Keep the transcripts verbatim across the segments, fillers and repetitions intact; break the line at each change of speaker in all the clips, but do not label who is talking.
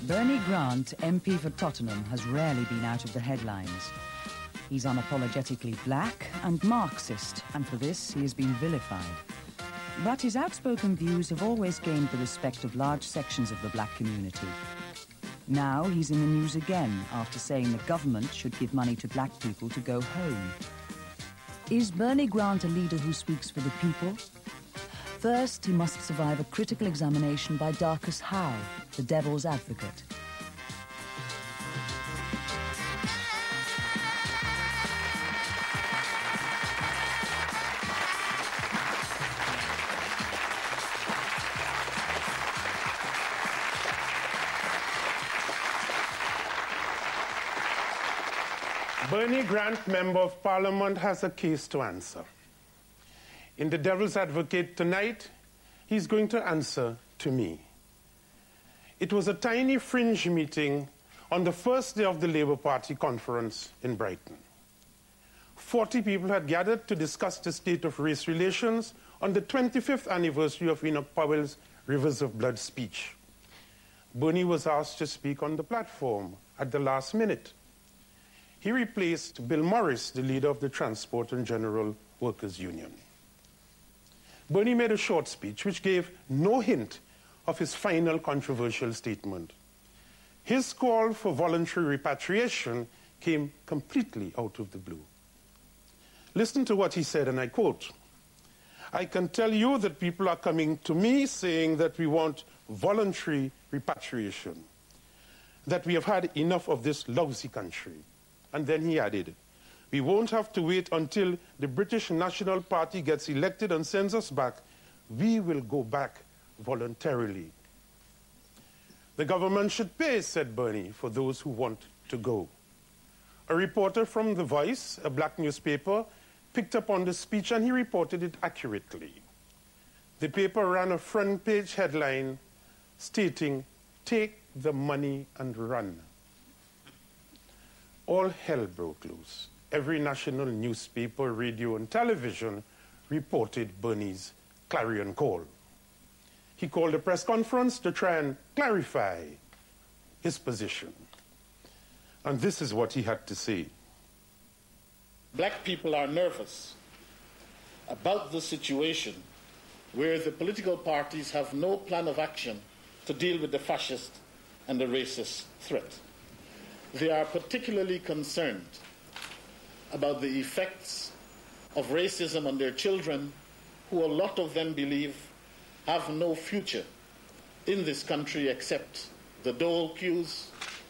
Bernie Grant, M P for Tottenham, has rarely been out of the headlines. He's unapologetically black and Marxist, and for this he has been vilified. But his outspoken views have always gained the respect of large sections of the black community. Now he's in the news again after saying the government should give money to black people to go home. Is Bernie Grant a leader who speaks for the people? First, he must survive a critical examination by Darcus Howe, the devil's advocate.
Bernie Grant, Member of Parliament, has a case to answer. In the Devil's Advocate tonight, he's going to answer to me. It was a tiny fringe meeting on the first day of the Labour Party conference in Brighton. Forty people had gathered to discuss the state of race relations on the twenty-fifth anniversary of Enoch Powell's Rivers of Blood speech. Bernie was asked to speak on the platform at the last minute. He replaced Bill Morris, the leader of the Transport and General Workers Union. Bernie made a short speech which gave no hint of his final controversial statement. His call for voluntary repatriation came completely out of the blue. Listen to what he said, and I quote, "I can tell you that people are coming to me saying that we want voluntary repatriation, that we have had enough of this lousy country." And then he added, "We won't have to wait until the British National Party gets elected and sends us back. We will go back voluntarily." The government should pay, said Bernie, for those who want to go. A reporter from The Voice, a black newspaper, picked up on the speech and he reported it accurately. The paper ran a front page headline stating, "Take the money and run." All hell broke loose. Every national newspaper, radio, and television reported Bernie's clarion call. He called a press conference to try and clarify his position. And this is what he had to say.
Black people are nervous about the situation where the political parties have no plan of action to deal with the fascist and the racist threat. They are particularly concerned about the effects of racism on their children, who a lot of them believe have no future in this country except the dole queues,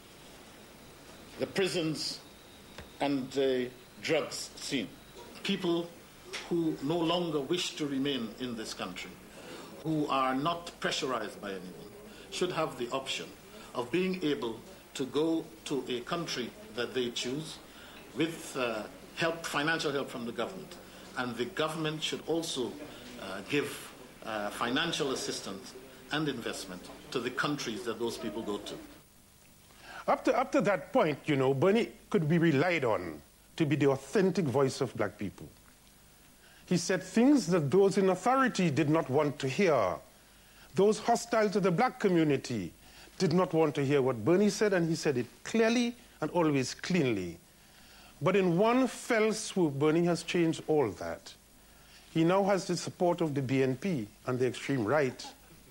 the prisons, and the drugs scene. People who no longer wish to remain in this country, who are not pressurized by anyone, should have the option of being able to go to a country that they choose with uh, help, financial help from the government. And the government should also uh, give uh, financial assistance and investment to the countries that those people go to.
Up to, up to that point, you know, Bernie could be relied on to be the authentic voice of black people. He said things that those in authority did not want to hear. Those hostile to the black community did not want to hear what Bernie said, and he said it clearly and always cleanly. But in one fell swoop, Bernie has changed all that. He now has the support of the B N P and the extreme right.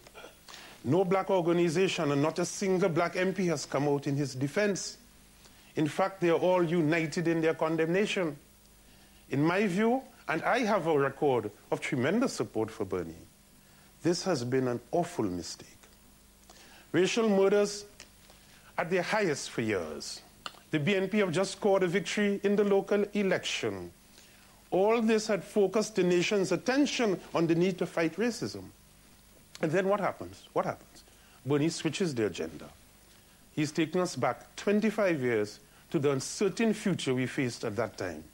No black organization and not a single black M P has come out in his defense. In fact, they are all united in their condemnation. In my view, and I have a record of tremendous support for Bernie, this has been an awful mistake. Racial murders at their highest for years. The B N P have just scored a victory in the local election. All this had focused the nation's attention on the need to fight racism. And then what happens? What happens? Bernie switches the agenda. He's taken us back twenty-five years to the uncertain future we faced at that time.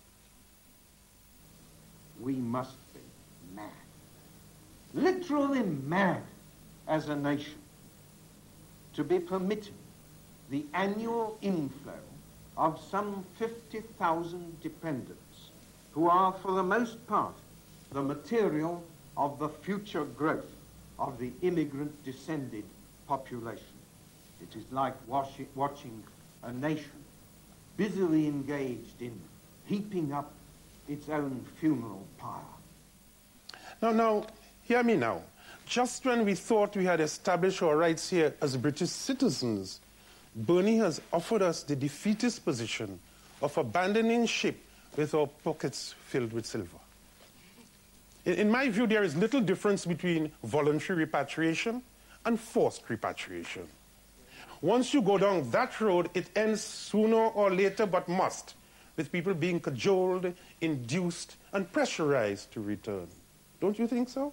We must be mad, literally mad as a nation, to be permitting the annual inflow of some fifty thousand dependents who are, for the most part, the material of the future growth of the immigrant-descended population. It is like watching, watching a nation busily engaged in heaping up its own funeral pyre.
Now, now, hear me now. Just when we thought we had established our rights here as British citizens, Bernie has offered us the defeatist position of abandoning ship with our pockets filled with silver. In, in my view, there is little difference between voluntary repatriation and forced repatriation. Once you go down that road, it ends sooner or later, but must, with people being cajoled, induced, and pressurized to return. Don't you think so?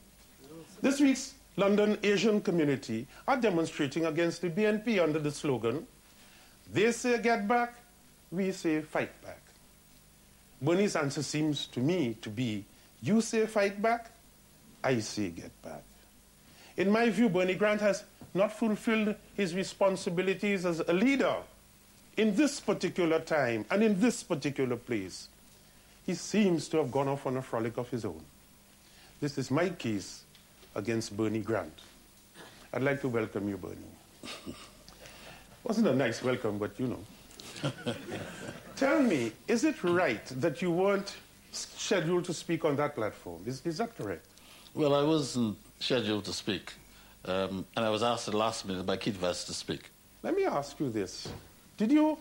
This week's London Asian community are demonstrating against the B N P under the slogan, they say get back, we say fight back. Bernie's answer seems to me to be, you say fight back, I say get back. In my view, Bernie Grant has not fulfilled his responsibilities as a leader in this particular time and in this particular place. He seems to have gone off on a frolic of his own. This is my case against Bernie Grant. I'd like to welcome you, Bernie. Wasn't a nice welcome, but you know. Tell me, is it right that you weren't scheduled to speak on that platform? Is, is that correct?
Well, I wasn't scheduled to speak, um, and I was asked at the last minute by Keith Vest to speak.
Let me ask you this. Did you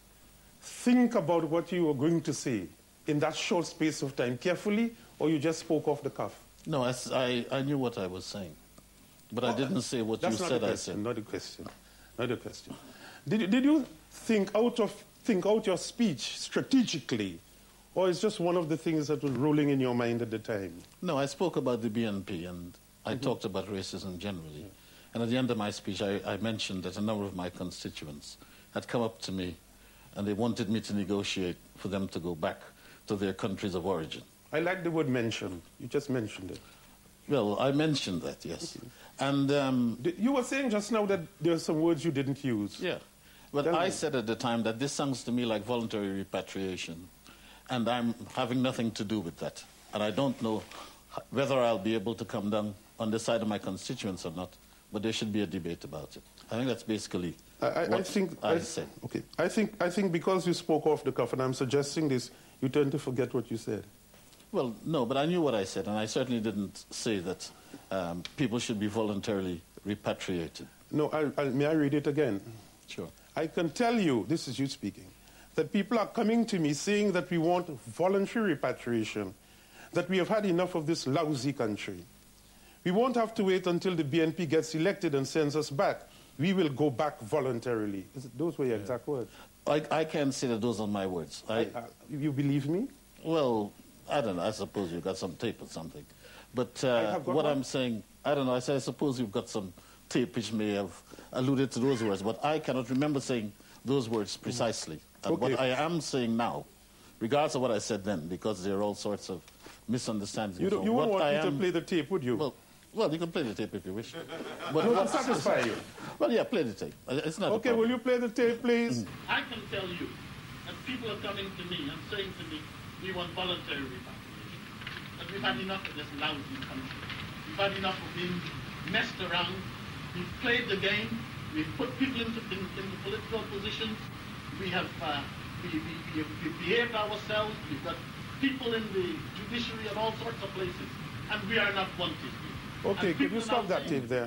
think about what you were going to say in that short space of time carefully, or you just spoke off the cuff?
No, I, I, I knew what I was saying, but oh, I didn't say what you said I said.
Not a question. Not a question. Did you, did you think out of think out your speech strategically, or is just one of the things that was rolling in your mind at the time?
No, I spoke about the B N P, and I mm-hmm. talked about racism generally. Yeah. And at the end of my speech, I, I mentioned that a number of my constituents had come up to me, and they wanted me to negotiate for them to go back to their countries of origin.
I like the word mention. You just mentioned it.
Well, I mentioned that, yes. Okay. And um,
you were saying just now that there are some words you didn't use.
Yeah. But Tell I me. said at the time that this sounds to me like voluntary repatriation, and I'm having nothing to do with that. And I don't know whether I'll be able to come down on the side of my constituents or not, but there should be a debate about it. I think that's basically
I, I,
what
I, think,
I,
I
said.
Okay. I think, I think because you spoke off the cuff, and I'm suggesting this, you tend to forget what you said.
Well, no, but I knew what I said, and I certainly didn't say that um, people should be voluntarily repatriated.
No, I, I, may I read it again?
Sure.
I can tell you, this is you speaking, that people are coming to me saying that we want voluntary repatriation, that we have had enough of this lousy country. We won't have to wait until the B N P gets elected and sends us back. We will go back voluntarily. Is it, those were your yeah. exact words.
I, I can't say that those are my words. I,
I, uh, you believe me?
Well, I don't know. I suppose you've got some tape or something. But uh, what one. I'm saying, I don't know. I say I suppose you've got some tape which may have alluded to those words, but I cannot remember saying those words precisely. And
okay.
what I am saying now, regardless of what I said then, because there are all sorts of misunderstandings.
You, don't, you wouldn't want
I
me
am,
to play the tape, would you?
Well, well, you can play the tape if you wish.
But will it satisfy you?
Well, yeah, play the tape. It's not
okay, will you play the tape, please?
Mm.
I can tell you that people are coming to me and saying to me, we want voluntary repatriation. That we've had enough of this lousy country. We've had enough of being messed around. We've played the game. We've put people into, in, into political positions. We have uh, we, we, we, we've behaved ourselves. We've got people in the judiciary and all sorts of places. And we are not wanted.
Okay, could you stop that tape there?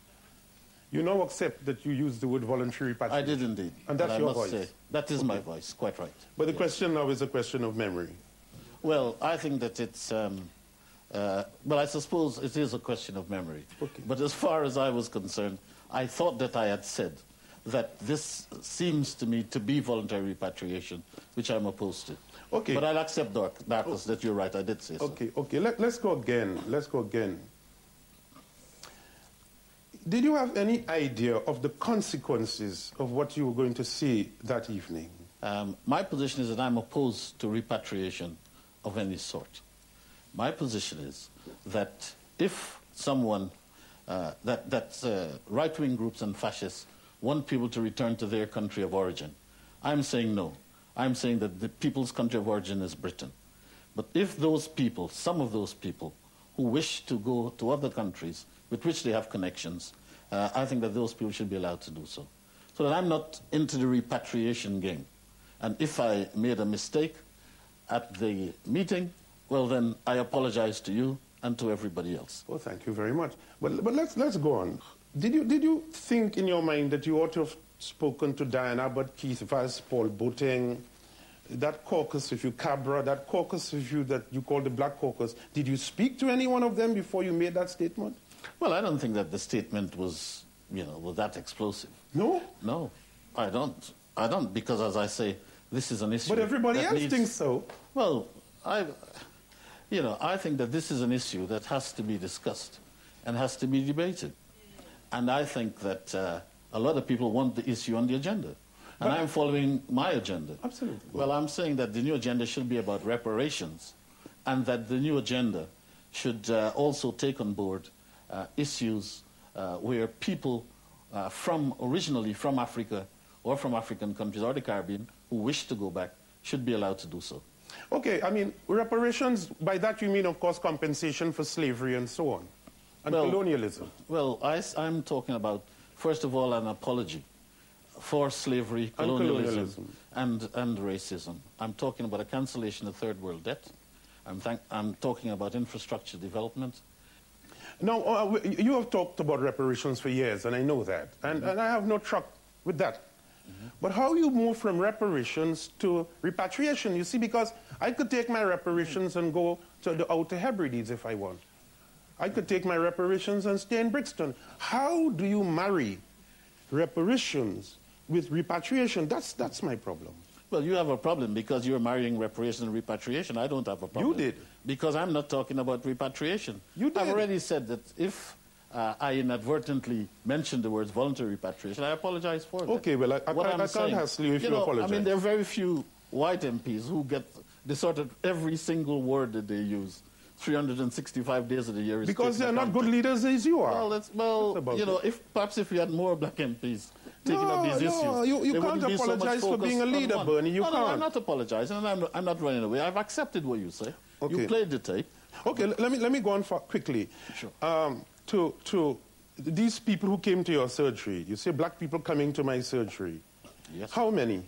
You now accept that you used the word voluntary repatriation.
I did indeed.
And that's
and
your
I must
voice?
Say, that is
okay.
my voice, quite right.
But the
yes.
question now is a question of memory.
Well, I think that it's, um, uh, well, I suppose it is a question of memory.
Okay.
But as far as I was concerned, I thought that I had said that this seems to me to be voluntary repatriation, which I'm opposed to.
Okay.
But I'll accept, Darkus, that you're right. I did say so.
Okay, okay. Let, let's go again. Let's go again. Did you have any idea of the consequences of what you were going to say that evening?
Um, my position is that I'm opposed to repatriation of any sort. My position is that if someone, uh, that, that uh, right-wing groups and fascists want people to return to their country of origin, I'm saying no. I'm saying that the people's country of origin is Britain. But if those people, some of those people, who wish to go to other countries with which they have connections uh, I think that those people should be allowed to do so. So that I'm not into the repatriation game. And if I made a mistake at the meeting, well, then I apologize to you and to everybody else.
Well, thank you very much. But, but let's, let's go on. Did you, did you think in your mind that you ought to have spoken to Diane Abbott, Keith Vaz, Paul Boateng, that caucus with you, Cabra, that caucus with you that you call the Black Caucus? Did you speak to any one of them before you made that statement?
Well, I don't think that the statement was, you know, was that explosive.
No?
No, I don't. I don't, because as I say, this is an issue.
But everybody else
needs,
thinks so.
Well, I, you know, I think that this is an issue that has to be discussed and has to be debated. And I think that uh, a lot of people want the issue on the agenda. And but I'm following my agenda.
Absolutely.
Well, I'm saying that the new agenda should be about reparations and that the new agenda should uh, also take on board uh, issues uh, where people uh, from originally from Africa or from African countries or the Caribbean who wish to go back should be allowed to do so.
Okay, I mean, reparations, by that you mean, of course, compensation for slavery and so on, and
well,
colonialism.
Well, I, I'm talking about, first of all, an apology for slavery, colonialism, and, colonialism. and, and racism. I'm talking about a cancellation of third world debt. I'm, thank, I'm talking about infrastructure development.
Now, uh, you have talked about reparations for years, and I know that, and, mm-hmm. and I have no truck with that. Mm-hmm. But how you move from reparations to repatriation? You see, because I could take my reparations and go to the Outer Hebrides if I want. I could take my reparations and stay in Brixton. How do you marry reparations with repatriation? That's, that's my problem.
Well, you have a problem because you're marrying reparation and repatriation. I don't have a problem.
You did.
Because I'm not talking about repatriation.
You did.
I've already said that if uh, I inadvertently mentioned the words voluntary repatriation, I apologize for it.
Okay, well, I, I, I can't saying, hassle you if you, you know, apologize.
I mean, there are very few white M Ps who get distorted every single word that they use. three hundred sixty-five days of the year. Is
because they're not good leaders as you are.
Well, that's, well that's you know, it. if perhaps if we had more black M Ps taking
no,
up these
no,
issues,
you, you can't apologize so for being a leader, Bernie. You
no,
can't.
No, I'm not apologizing, and I'm, I'm not running away. I've accepted what you say.
Okay.
You played the tape.
Okay, let me let me go on for quickly.
Sure.
Um, to to these people who came to your surgery, you say black people coming to my surgery.
Yes.
How many?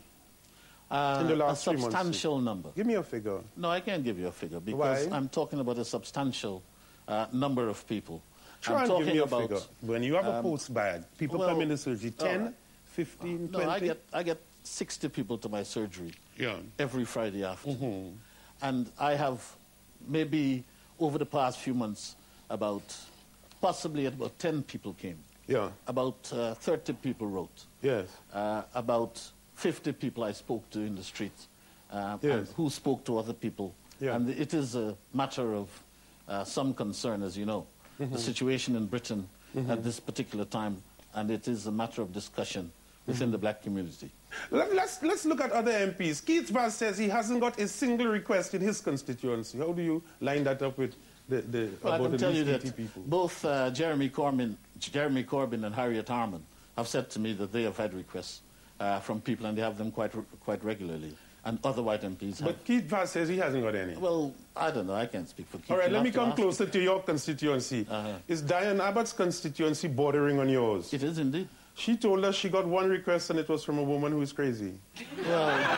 Uh,
in the last
a
three months?
substantial number.
Give me a figure.
No, I can't give you a figure because
Why?
I'm talking about a substantial uh, number of people.
Try
I'm
and
talking
give me a
about,
figure. When you have
um,
a post bag, people
well,
come in the surgery, ten,
uh,
fifteen,
no,
twenty?
I get, I get sixty people to my surgery
yeah.
every Friday afternoon.
Mm-hmm.
And I have maybe over the past few months about, possibly about ten people came.
Yeah.
About uh, thirty people wrote.
Yes.
Uh, about fifty people I spoke to in the streets. Uh,
yes.
and who spoke to other people.
Yeah.
And it is a matter of uh, some concern, as you know, mm-hmm. the situation in Britain mm-hmm. at this particular time, and it is a matter of discussion within mm-hmm. the black community.
Let, let's, let's look at other M Ps. Keith Vaz says he hasn't got a single request in his constituency. How do you line that up with the, the
well,
about
I can
the
tell you that
people?
both uh, Jeremy Corbyn, Jeremy Corbyn and Harriet Harman have said to me that they have had requests uh, from people, and they have them quite, quite regularly. And other white M Ps have.
But Keith Vaz says he hasn't got any.
Well, I don't know. I can't speak for Keith.
All right,
You'll
let me
to
come
ask.
closer to your constituency.
Uh-huh.
Is Diane Abbott's constituency bordering on yours?
It is indeed.
She told us she got one request and it was from a woman who is crazy.
Well,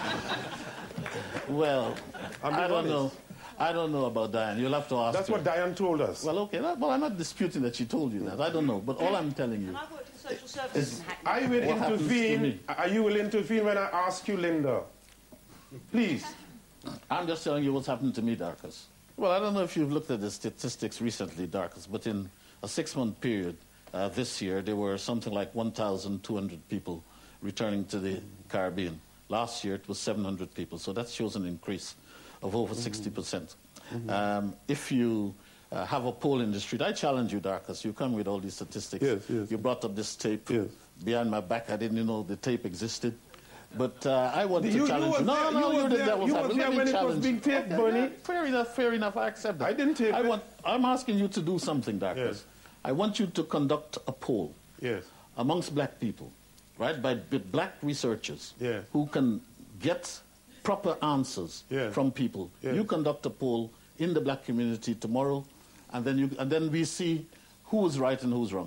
well I don't
honest.
know. I don't know about Diane. You'll have to ask
That's
her.
what Diane told us.
Well, okay. Well, I'm not disputing that she told you that. I don't know. But all I'm telling you...
And I've worked in social services in Hackney.
I will
What happens to
intervene.
me?
Are you will intervene when I ask you, Linda? Please.
I'm just telling you what's happened to me, Darkus. Well, I don't know if you've looked at the statistics recently, Darkus, but in a six-month period uh, this year, there were something like one thousand two hundred people returning to the Caribbean. Last year, it was seven hundred people, so that shows an increase of over mm-hmm. sixty percent. Mm-hmm. um, if you uh, have a poll in the street, I challenge you, Darkus. You come with all these statistics.
Yes, yes.
You brought up this tape.
Yes.
Behind my back, I didn't know the tape existed. But uh, I want to
You- you
challenge
was
you. No,
there-
no,
you
you're
was
the
there-
devil's
you was
advocate.
there
Let me
when it was
challenge
being
you.
taped,
Okay,
Bernie.
yeah, fair enough, fair enough. I accept that.
I didn't tape
I
it.
want, I'm asking you to do something, Darkus.
Yes.
I want you to conduct a poll
Yes.
amongst black people, right, by b- black researchers
Yes.
who can get proper answers
Yes.
from people.
Yes.
You conduct a poll in the black community tomorrow, and then, you, and then we see who is right and who's wrong.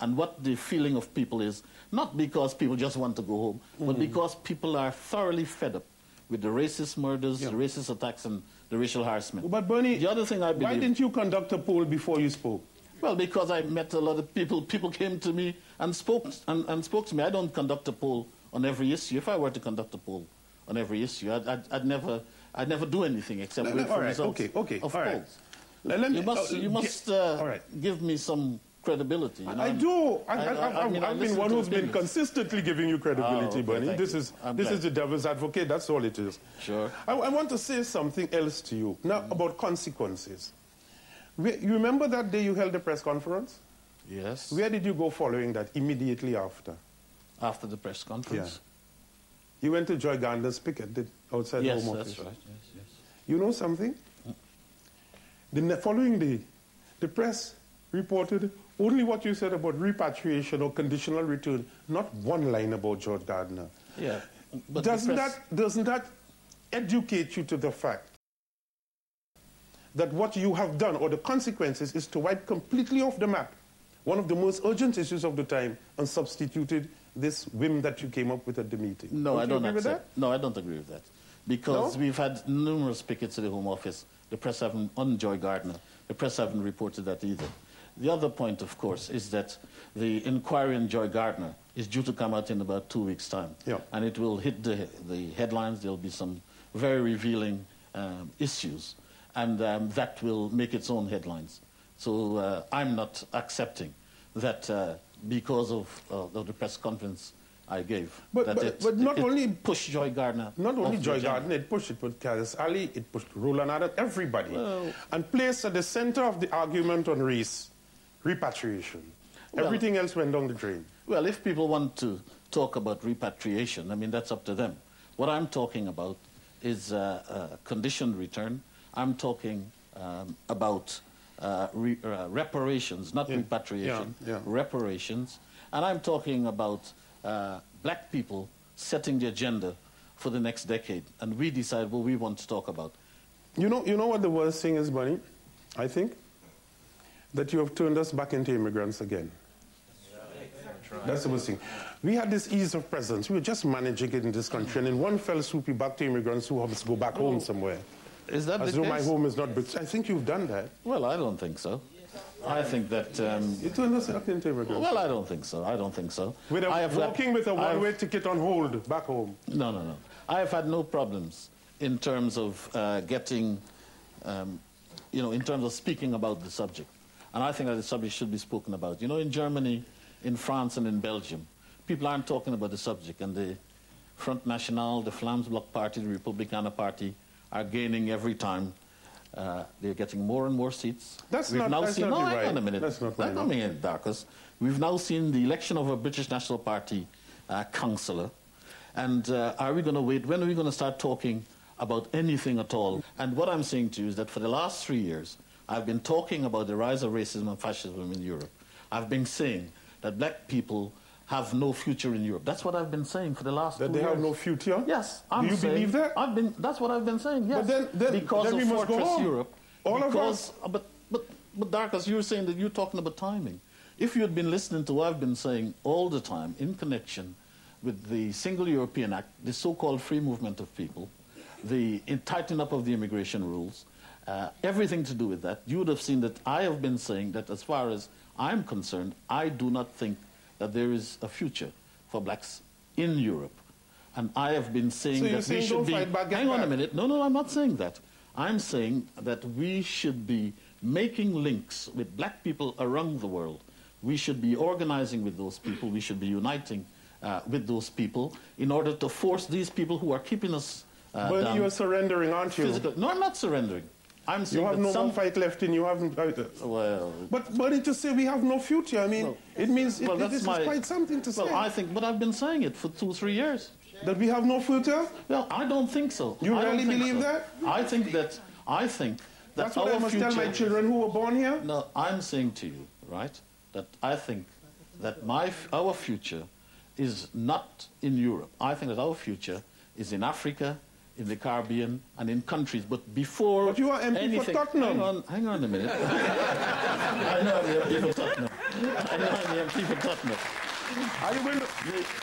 and what the feeling of people is, not because people just want to go home, mm-hmm. but because people are thoroughly fed up with the racist murders, yeah. the racist attacks, and the racial harassment.
But Bernie,
the other thing I believe,
why didn't you conduct a poll before you spoke?
Well, because I met a lot of people. People came to me and spoke and, and spoke to me. I don't conduct a poll on every issue. If I were to conduct a poll on every issue, I'd, I'd, I'd never, I'd never do anything except
no,
wait
no,
for
right,
results
okay, okay,
of
all
polls.
Right. Let, let me,
you must,
uh,
you must uh,
all right.
give me some credibility. You know?
I do. I, I, I, I,
I mean,
I've been one who's been consistently giving you credibility,
oh, okay,
Bernie. This
you.
is
I'm
this
glad.
is the devil's advocate. That's all it is.
Sure.
I, I want to say something else to you now mm. about consequences. We, you remember that day you held a press conference?
Yes.
Where did you go following that? Immediately after?
After the press conference?
Yeah. You went to Joy Gardner's picket did, outside
yes,
the Home Office.
Yes, that's right. Yes, yes.
You know something? Mm. The following day, the press reported only what you said about repatriation or conditional return, not one line about George Gardner.
Yeah. But
doesn't,
press...
that, doesn't that educate you to the fact that what you have done, or the consequences, is to wipe completely off the map one of the most urgent issues of the time and substituted this whim that you came up with at the meeting?
No,
don't
I don't
agree
accept.
with that?
No, I don't agree with that. Because
no?
we've had numerous pickets at the Home Office. The press haven't, on Joy Gardner, the press haven't reported that either. The other point, of course, is that the inquiry on Joy Gardner is due to come out in about two weeks' time.
Yeah.
And it will hit the, the headlines. There will be some very revealing um, issues. And um, that will make its own headlines. So uh, I'm not accepting that uh, because of, uh, of the press conference I gave,
but,
that
but,
it,
but not
it
only
pushed Joy Gardner.
Not only Joy Gardner, it pushed it with Carlos Ali, it pushed Roland Adams, everybody, well, and placed at the center of the argument on race, repatriation. Well, everything else went down the drain.
Well, if people want to talk about repatriation, I mean, that's up to them. What I'm talking about is uh, uh, conditioned return. I'm talking um, about uh, re uh, reparations, not
yeah.
repatriation,
yeah, yeah.
reparations. And I'm talking about uh, black people setting the agenda for the next decade. And we decide what we want to talk about.
You know, you know what the worst thing is, Bunny? I think that you have turned us back into immigrants again. That's the worst thing. We had this ease of presence. We were just managing it in this country, and in one fell swoop, we back to immigrants who have to go back home somewhere.
Is that
As
the
though
case?
my home is not... I think you've done that.
Well, I don't think so. I think that... Um,
you turned us back into immigrants.
Well, I don't think so. I don't think so.
With a,
I have
walking
had,
with a one-way ticket on hold back home.
No, no, no. I have had no problems in terms of uh, getting... Um, you know, in terms of speaking about the subject. And I think that the subject should be spoken about. You know, in Germany, in France, and in Belgium, people aren't talking about the subject, and the Front National, the Vlaams Bloc Party, the Republikaner Party are gaining every time. Uh, they're getting more and more seats.
That's
We've
not,
now
that's
seen,
not
no,
right.
hang on a minute.
That's not right.
Not coming in, Darkus. We've now seen the election of a British National Party uh, councillor. And uh, are we going to wait? When are we going to start talking about anything at all? And what I'm saying to you is that for the last three years, I've been talking about the rise of racism and fascism in Europe. I've been saying that black people have no future in Europe. That's what I've been saying for the last
that
two
they
years.
have no future?
Yes. I'm
Do you
saying,
believe that?
I've been, that's what I've been saying, yes.
But then, then,
because
then
of
we must
Fortress
go home.
Europe.
All
because,
of us.
But, but, but Darkus, you're saying that you're talking about timing. If you had been listening to what I've been saying all the time in connection with the Single European Act, the so-called free movement of people, the tightening up of the immigration rules, uh, everything to do with that, you would have seen that I have been saying that as far as I'm concerned, I do not think that there is a future for blacks in Europe. And I have been saying
so
that
you're saying
we should
don't
be...
Fight back,
hang on
back.
a minute. No, no, I'm not saying that. I'm saying that we should be making links with black people around the world. We should be organizing with those people. We should be uniting uh, with those people in order to force these people who are keeping us uh,
But
down.
you're surrendering, aren't you?
Physical. No, I'm not surrendering. I'm saying
you have
that
no
some...
more fight left in you. Haven't. Uh,
well,
but but it just say we have no future. I mean,
well,
it means it,
well,
it,
that's
this
my,
is quite something to
well,
say.
I think, but I've been saying it for two, three years.
That we have no future.
Well, I don't think so.
You
I
really
don't think
believe
so.
that?
I think that. I think that
That's what
our
I must
future,
tell my children who were born here.
No, I'm saying to you, right, that I think that my f our future is not in Europe. I think that our future is in Africa, in the Caribbean, and in countries. But before
But you are M P
anything,
for Tottenham.
Hang on, hang on a minute. I know I'm M P for Tottenham. and I'm the M P for Tottenham.
Are you going to,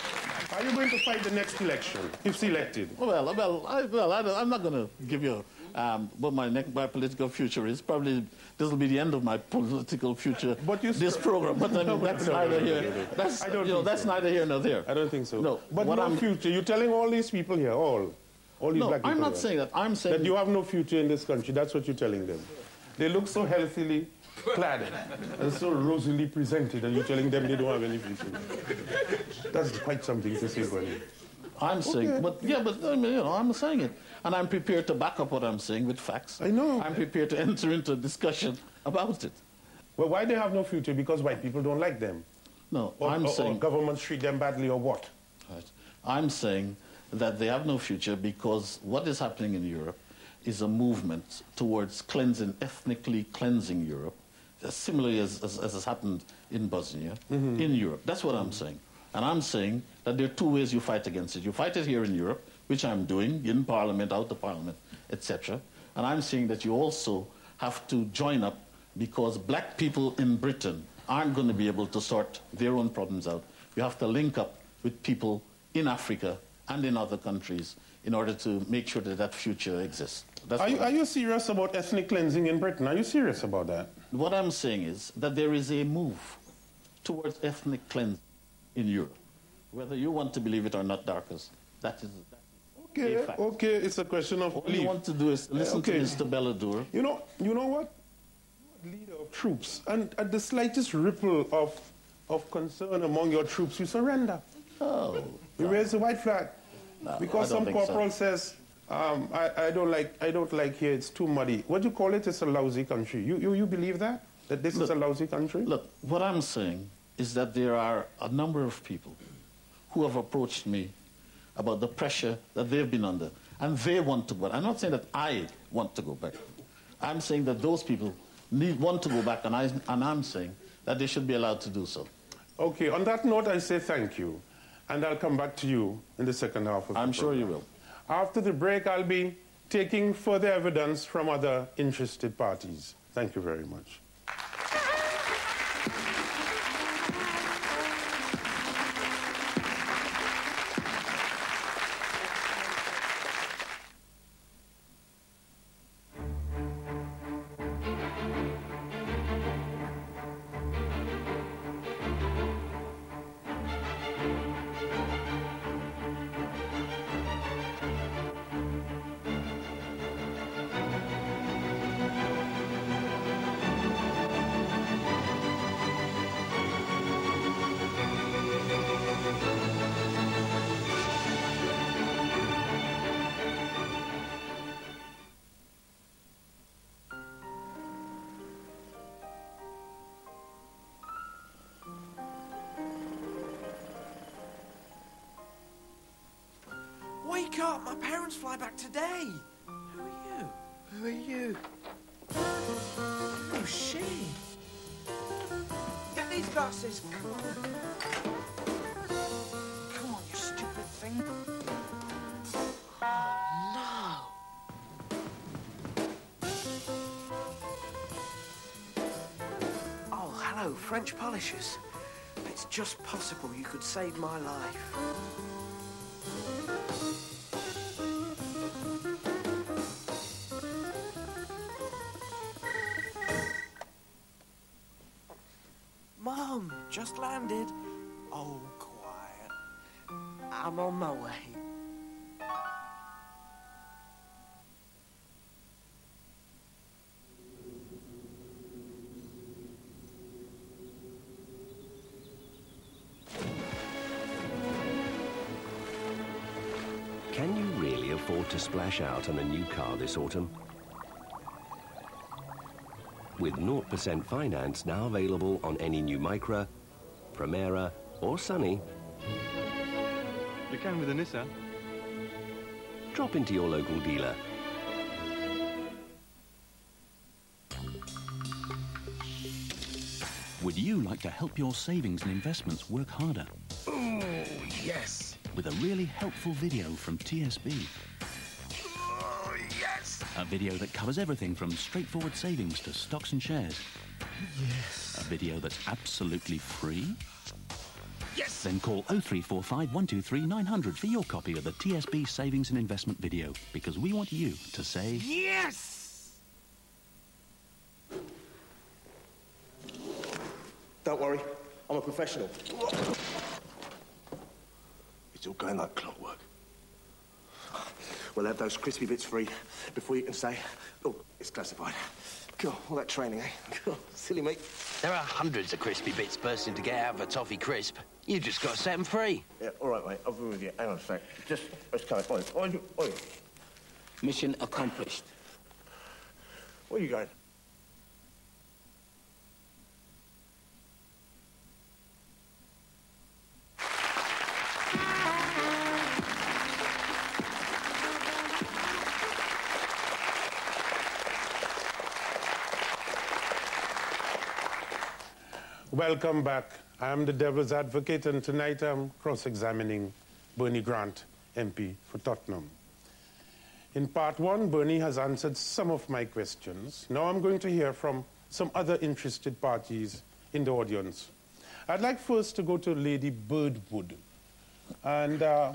are you going to fight the next election if elected?
Well, well, I, well I don't, I'm not going to give you um, what my, next, my political future is. Probably this will be the end of my political future,
but you
this program. But I mean, that's neither here. That's,
I don't
you know, that's
so.
neither here nor there.
I don't think so.
No,
but
what
no
I'm,
future. You're telling all these people here, all, all these
no,
black people
I'm not
here,
saying that. I'm saying
that you have no future in this country. That's what you're telling them. They look so healthily clad and so rosily presented, and you're telling them they don't have any future. That's quite something to say, buddy.
I'm saying,
okay.
but yeah, but I mean, you know, I'm saying it, and I'm prepared to back up what I'm saying with facts.
I know.
I'm prepared to enter into a discussion about it.
Well, why they have no future? Because white people don't like them.
No,
or,
I'm
or,
saying
or governments treat them badly, or what?
Right. I'm saying that they have no future because what is happening in Europe is a movement towards cleansing, ethnically cleansing Europe, similarly as, as, as has happened in Bosnia, mm-hmm. in Europe. That's what I'm saying. And I'm saying that there are two ways you fight against it. You fight it here in Europe, which I'm doing, in Parliament, out of Parliament, et cetera. And I'm saying that you also have to join up because black people in Britain aren't going to be able to sort their own problems out. You have to link up with people in Africa and in other countries in order to make sure that that future exists. That's
are, you, are you serious about ethnic cleansing in Britain? Are you serious about that?
What I'm saying is that there is a move towards ethnic cleansing in Europe. Whether you want to believe it or not, Darkus, that is, that is
okay,
a fact.
Okay, it's a question of
All
belief.
you want to do is listen
okay.
to Mister Belladur.
You know, you know what? You're a leader of troops, and at the slightest ripple of, of concern among your troops, you surrender.
Oh.
You
no.
raise the white flag.
No,
because some corporal
so.
says, um, I, I don't like I don't like here, it's too muddy. What do you call it? It's a lousy country. You, you, you believe that? That this
look,
is a lousy country?
Look, what I'm saying is that there are a number of people who have approached me about the pressure that they've been under, and they want to go back. I'm not saying that I want to go back. I'm saying that those people need, want to go back, and, I, and I'm saying that they should be allowed to do so.
Okay, on that note, I say thank you, and I'll come back to you in the second half of the
I'm sure
program.
you will.
After the break, I'll be taking further evidence from other interested parties. Thank you very much.
Wake up! My parents fly back today! Who are you? Who are you? Who's she? Get these glasses! Come on, you stupid thing! Oh, no! Oh, hello, French polishers. It's just possible you could save my life. Mom, just landed. Oh, quiet. I'm on my way.
Can you really afford to splash out on a new car this autumn? With zero percent finance now available on any new Micra, Primera or Sunny.
You can with a Nissan.
Drop into your local dealer.
Would you like to help your savings and investments work harder?
Oh, yes.
With a really helpful video from T S B.
Oh, yes.
A video that covers everything from straightforward savings to stocks and shares. Yes. A video that's absolutely free?
Yes!
Then call oh three four five, one two three, nine hundred for your copy of the T S B Savings and Investment video, because we want you to say...
Yes!
Don't worry, I'm a professional. It's all going like clockwork. We'll have those crispy bits free before you can say, oh, it's classified. God, all that training, eh? God, silly me.
There are hundreds of crispy bits bursting to get out of a toffee crisp. You just got to set them free.
Yeah, all right, mate. I'll be with you. Hang on a sec. Just, let's go. Oi, oi, oi.
Mission accomplished.
Where are you going?
Welcome back. I am the devil's advocate, and tonight I'm cross-examining Bernie Grant, M P for Tottenham. In part one, Bernie has answered some of my questions. Now I'm going to hear from some other interested parties in the audience. I'd like first to go to Lady Birdwood. And uh,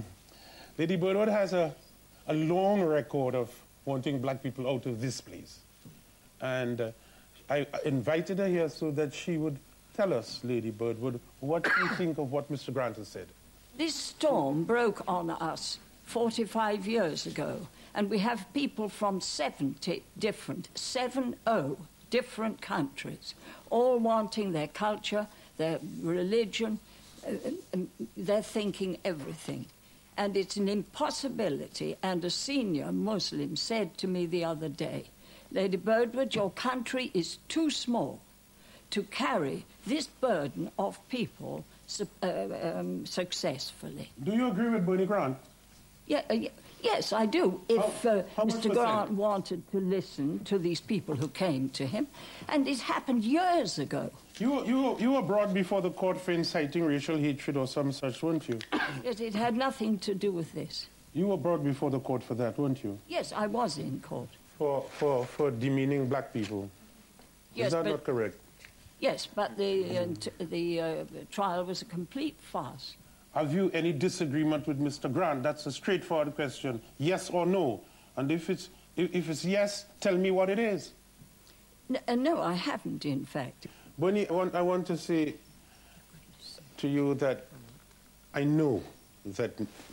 Lady Birdwood has a, a long record of wanting black people out of this place. And uh, I invited her here so that she would tell us, Lady Birdwood, what you think of what Mister Grant has said.
This storm broke on us forty-five years ago, and we have people from seventy different, seven oh different countries, all wanting their culture, their religion, uh, uh, their thinking everything. And it's an impossibility, and a senior Muslim said to me the other day, Lady Birdwood, your country is too small to carry this burden of people su uh, um, successfully.
Do you agree with Bernie Grant?
Yeah, uh, yes, I do. If
how,
uh,
how
Mister Grant wanted to listen to these people who came to him, and it happened years ago.
You, you, you were brought before the court for inciting racial hatred or some such, weren't you?
Yes, it had nothing to do with this.
You were brought before the court for that, weren't you?
Yes, I was in court.
For, for, for demeaning black people.
Yes,
Is that
but,
not correct?
Yes, but the, uh, t the uh, trial was a complete farce.
Have you any disagreement with Mister Grant? That's a straightforward question, yes or no. And if it's, if, if it's yes, tell me what it is.
N uh, no, I haven't, in fact.
Bernie, I want, I want to say to you that I know that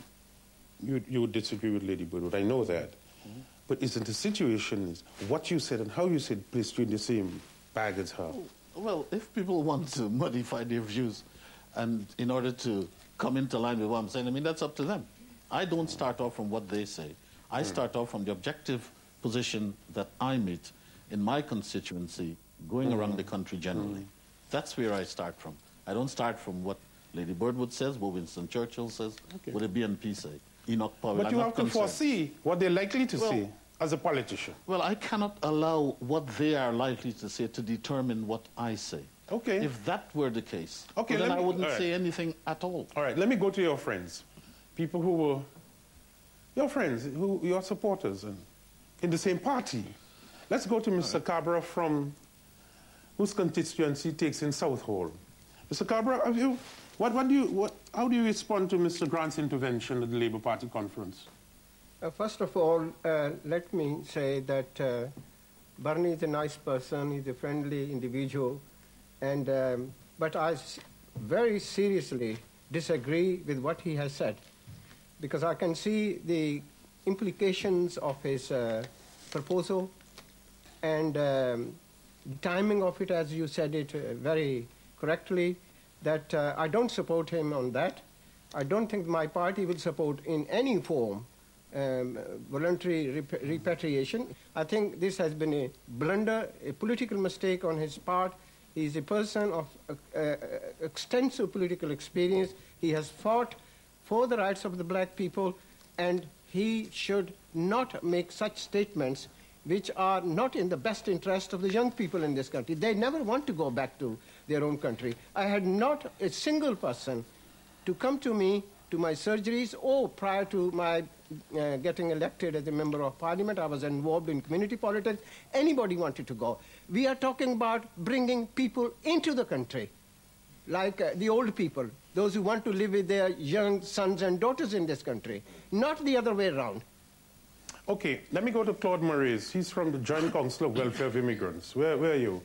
you, you disagree with Lady Birdwood. I know that. Mm-hmm. But isn't the situation is what you said and how you said placed you in the same bag as her?
Well, if people want to modify their views and in order to come into line with what I'm saying, I mean, that's up to them. I don't start off from what they say. I mm. start off from the objective position that I meet in my constituency going mm. around the country generally. Mm. That's where I start from. I don't start from what Lady Birdwood says, what Winston Churchill says, okay. what the B N P say, Enoch Powell.
But
I'm
you
not
have to
concerned.
foresee what they're likely to
well,
say as a politician.
Well, I cannot allow what they are likely to say to determine what I say.
Okay.
If that were the case,
okay,
well, then
me,
I wouldn't
right.
say anything at all.
All right, let me go to your friends, people who were your friends, who your supporters, and in the same party. Let's go to Mister Right. Cabra from whose constituency takes in Southall. Mister Cabra, have you, what, what do you, what, how do you respond to Mister Grant's intervention at the Labour Party conference?
Uh, first of all, uh, let me say that uh, Bernie is a nice person, he's a friendly individual, and, um, but I s very seriously disagree with what he has said, because I can see the implications of his uh, proposal and um, the timing of it, as you said it uh, very correctly, that uh, I don't support him on that. I don't think my party will support in any form Um, voluntary rep repatriation. I think this has been a blunder, a political mistake on his part. He is a person of uh, uh, extensive political experience. He has fought for the rights of the black people, and he should not make such statements which are not in the best interest of the young people in this country. They never want to go back to their own country. I had not a single person to come to me to my surgeries or prior to my uh, getting elected as a member of parliament. I was involved in community politics. Anybody wanted to go. We are talking about bringing people into the country, like uh, the old people, those who want to live with their young sons and daughters in this country, not the other way around.
Okay, let me go to Claude Maurice. He's from the Joint Council of Welfare of Immigrants. Where, where are you?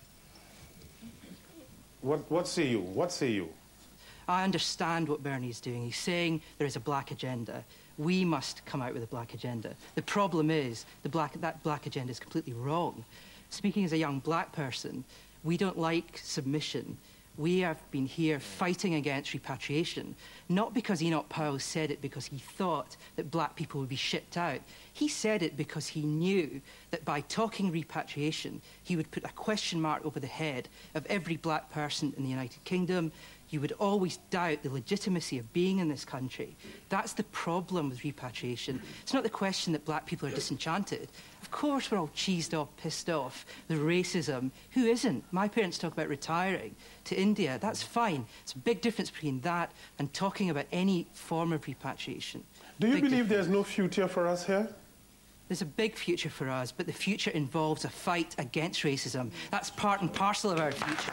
What, what say you? What say you?
I understand what Bernie's doing. He's saying there is a black agenda. We must come out with a black agenda. The problem is the black, that black agenda is completely wrong. Speaking as a young black person, we don't like submission. We have been here fighting against repatriation, not because Enoch Powell said it because he thought that black people would be shipped out. He said it because he knew that by talking repatriation, he would put a question mark over the head of every black person in the United Kingdom. You would always doubt the legitimacy of being in this country. That's the problem with repatriation. It's not the question that black people are disenchanted. Of course we're all cheesed off, pissed off, the racism. Who isn't? My parents talk about retiring to India. That's fine. It's a big difference between that and talking about any form of repatriation.
Do you
big
believe
difference.
there's no future for us here?
There's a big future for us, but the future involves a fight against racism. That's part and parcel of our future.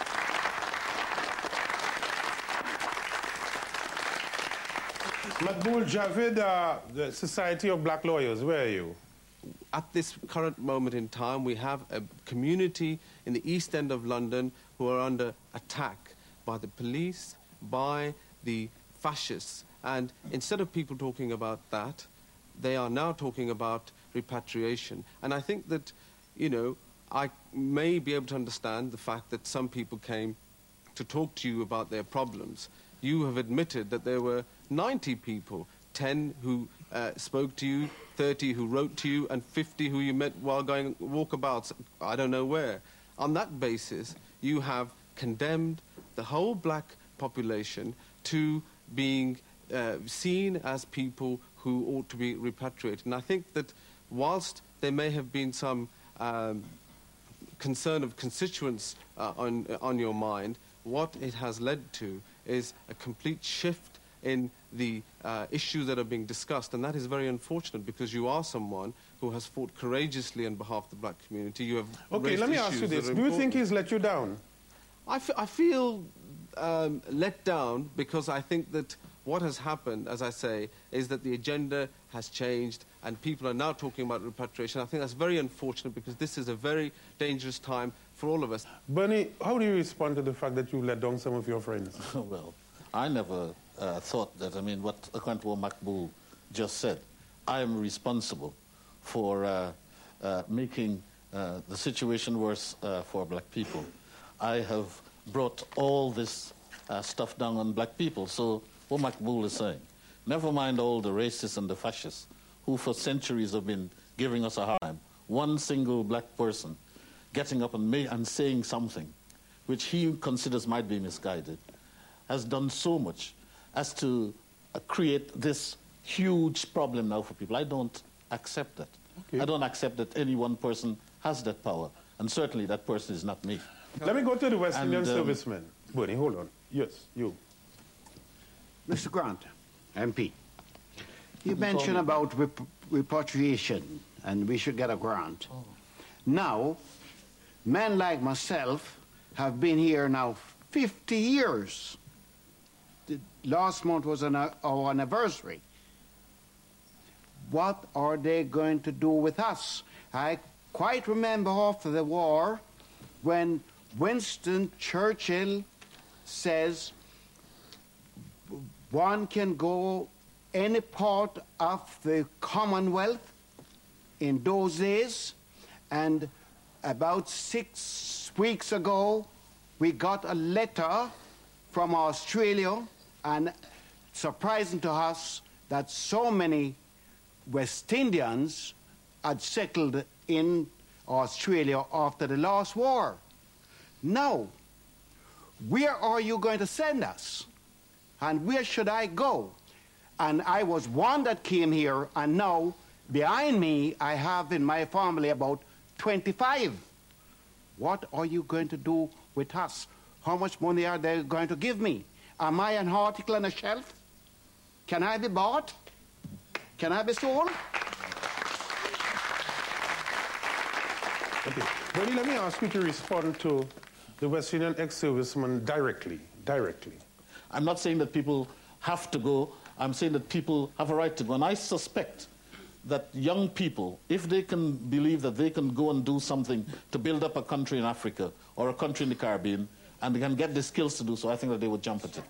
Makbul Javid, uh, the Society of Black Lawyers, where are you?
At this current moment in time, we have a community in the East End of London who are under attack by the police, by the fascists. And instead of people talking about that, they are now talking about repatriation. And I think that, you know, I may be able to understand the fact that some people came to talk to you about their problems. You have admitted that there were ninety people, ten who uh, spoke to you, thirty who wrote to you, and fifty who you met while going walkabouts, I don't know where. On that basis, you have condemned the whole black population to being uh, seen as people who ought to be repatriated. And I think that whilst there may have been some um, concern of constituents uh, on, on your mind, what it has led to is a complete shift in the uh, issues that are being discussed, and that is very unfortunate because you are someone who has fought courageously on behalf of the black community. You have
Okay, let me ask you this. Do you think he's let you down?
I, f I feel um, let down because I think that what has happened, as I say, is that the agenda has changed and people are now talking about repatriation. I think that's very unfortunate because this is a very dangerous time for all of us.
Bernie, how do you respond to the fact that you let down some of your friends?
Well, I never uh, thought that, I mean, what Akantuo Makbul just said, I am responsible for uh, uh, making uh, the situation worse uh, for black people. I have brought all this uh, stuff down on black people. So what Makbul is saying, never mind all the racists and the fascists who for centuries have been giving us a hard time. One single black person getting up and, ma and saying something which he considers might be misguided has done so much as to uh, create this huge problem now for people. I don't accept that. Okay. I don't accept that any one person has that power, and certainly that person is not me.
Let me go to the West
and,
Indian
um,
servicemen. Bernie, hold on. Yes, you.
Mister Grant, M P, you mentioned about rep repatriation, and we should get a grant. Oh. Now, men like myself have been here now fifty years. The last month was an, uh, our anniversary. What are they going to do with us? I quite remember after the war when Winston Churchill says one can go any part of the Commonwealth in those days, and about six weeks ago we got a letter from Australia, and surprising to us that so many West Indians had settled in Australia after the last war. Now, where are you going to send us? And where should I go? And I was one that came here, and now behind me I have in my family about twenty-five. What are you going to do with us? How much money are they going to give me? Am I an article on a shelf? Can I be bought? Can I be sworn?
Okay. Bernie, let me ask you to respond to the West Indian ex-serviceman directly, directly.
I'm not saying that people have to go. I'm saying that people have a right to go. And I suspect that young people, if they can believe that they can go and do something to build up a country in Africa or a country in the Caribbean, and they can get the skills to do so, I think that they would jump at it.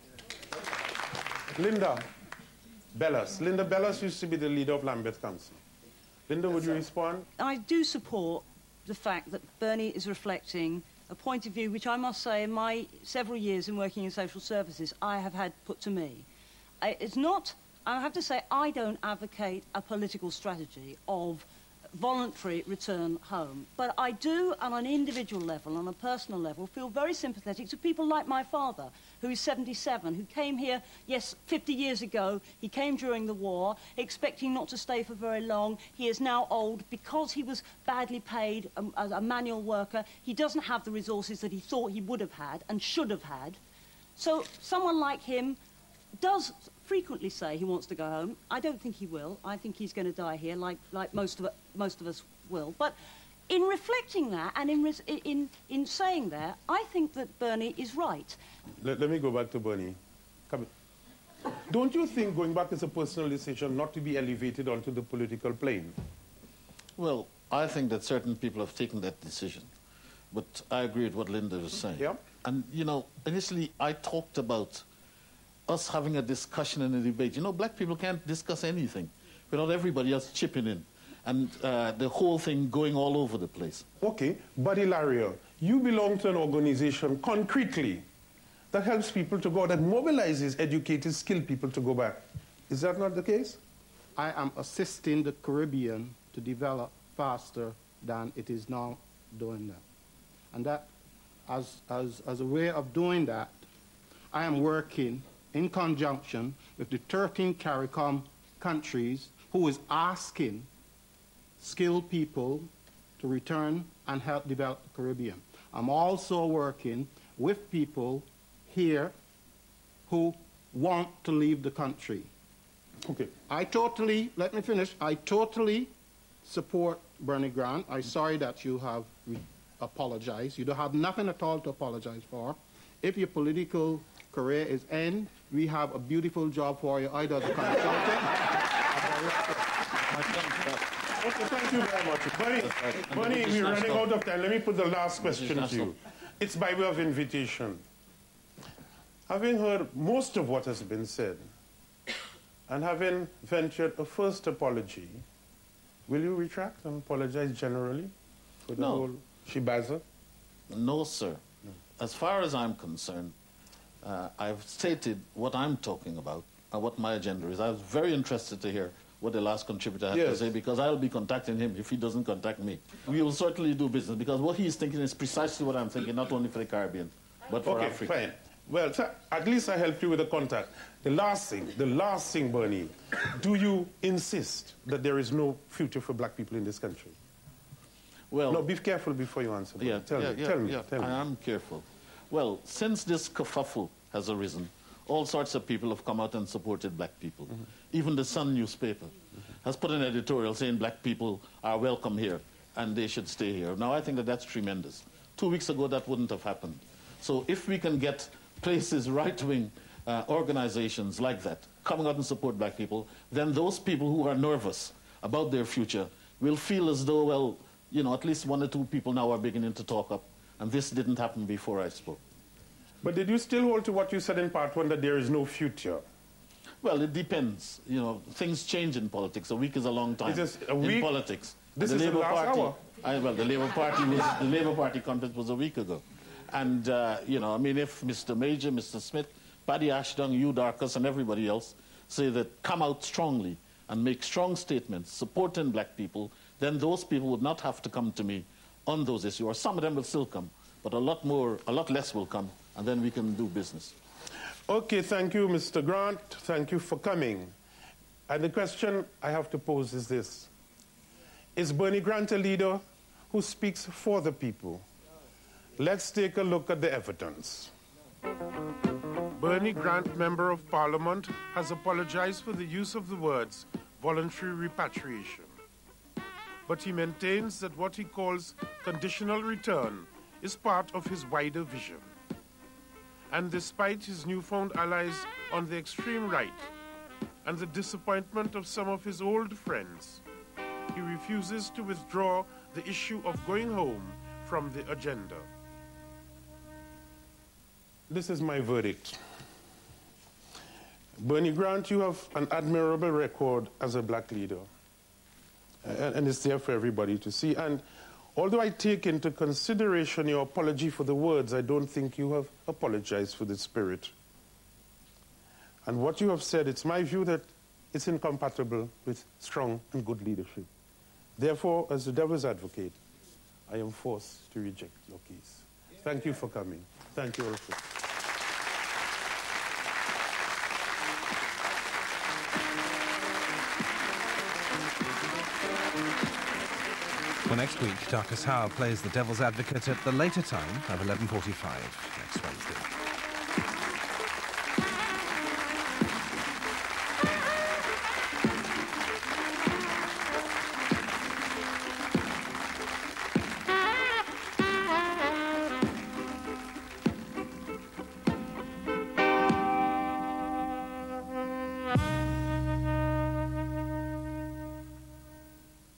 Linda Bellas. Linda Bellas used to be the leader of Lambeth Council. Linda, would you respond?
I do support the fact that Bernie is reflecting a point of view which I must say in my several years in working in social services I have had put to me. I, it's not, I have to say, I don't advocate a political strategy of voluntary return home. But I do, on an individual level, on a personal level, feel very sympathetic to people like my father, who is seventy-seven, who came here, yes, fifty years ago. He came during the war, expecting not to stay for very long. He is now old because he was badly paid um, as a manual worker. He doesn't have the resources that he thought he would have had and should have had. So someone like him does frequently say he wants to go home. I don't think he will. I think he's going to die here, like, like most, of, most of us will. But in reflecting that and in, in, in saying that, I think that Bernie is right.
Let, let me go back to Bernie. Come in. Don't you think going back is a personal decision not to be elevated onto the political plane?
Well, I think that certain people have taken that decision. But I agree with what Linda was saying.
Yeah.
And, you know, initially I talked about us having a discussion and a debate. You know, black people can't discuss anything without everybody else chipping in and uh, the whole thing going all over the place.
Okay, but Hilaria, you belong to an organization concretely that helps people to go, that mobilizes educated, skilled people to go back. Is that not the case?
I am assisting the Caribbean to develop faster than it is now doing that. And that, as, as, as a way of doing that, I am working in conjunction with the thirteen CARICOM countries who is asking skilled people to return and help develop the Caribbean. I'm also working with people here who want to leave the country.
Okay.
I totally, let me finish, I totally support Bernie Grant. I'm sorry that you have apologized. You don't have nothing at all to apologize for. If your political career is end, we have a beautiful job for you, either as a consultant.
Okay, thank you very much. Bernie, Bernie, we're running out of time. Let me put the last question to you. It's by way of invitation. Having heard most of what has been said, and having ventured a first apology, will you retract and apologize generally for the
no.
whole shibaza?
No, sir. No. As far as I'm concerned, uh, I've stated what I'm talking about and what my agenda is. I was very interested to hear what the last contributor had
yes.
to say, because I'll be contacting him if he doesn't contact me. We will certainly do business, because what he's thinking is precisely what I'm thinking, not only for the Caribbean, but for
okay,
Africa.
Fine. Well, sir, at least I helped you with the contact. The last thing, the last thing, Bernie, do you insist that there is no future for black people in this country?
Well,
no, be careful before you answer.
Yeah,
tell
yeah,
me,
yeah,
tell me,
yeah,
tell me.
I am careful. Well, since this kerfuffle has arisen, all sorts of people have come out and supported black people. Mm-hmm. Even the Sun newspaper mm-hmm. has put an editorial saying black people are welcome here and they should stay here. Now, I think that that's tremendous. Two weeks ago, that wouldn't have happened. So if we can get places, right-wing uh, organizations like that coming out and support black people, then those people who are nervous about their future will feel as though, well, you know, at least one or two people now are beginning to talk up, and this didn't happen before I spoke.
But did you still hold to what you said in part one, that there is no future?
Well, it depends. You know, things change in politics. A week is a long time
It's a week?
in politics.
This
the
is
Labour
the last
Party,
hour.
I, well, the Labour Party was the Labour Party conference was a week ago, and uh, you know, I mean, if Mister Major, Mister Smith, Paddy Ashton, you Darkus, and everybody else say that come out strongly and make strong statements supporting black people, then those people would not have to come to me on those issues, or some of them will still come, but a lot more, a lot less will come, and then we can do business.
Okay, thank you, Mister Grant. Thank you for coming. And the question I have to pose is this. Is Bernie Grant a leader who speaks for the people? Let's take a look at the evidence. Bernie Grant, Member of Parliament, has apologized for the use of the words voluntary repatriation. But he maintains that what he calls conditional return is part of his wider vision. And despite his newfound allies on the extreme right and the disappointment of some of his old friends, he refuses to withdraw the issue of going home from the agenda. This is my verdict. Bernie Grant, you have an admirable record as a black leader. And, and it's there for everybody to see. And although I take into consideration your apology for the words, I don't think you have apologized for the spirit. And what you have said, it's my view that it's incompatible with strong and good leadership. Therefore, as the devil's advocate, I am forced to reject your case. Thank you for coming. Thank you also.
For next week, Darcus Howe plays the devil's advocate at the later time of eleven forty-five next Wednesday.
Thank you.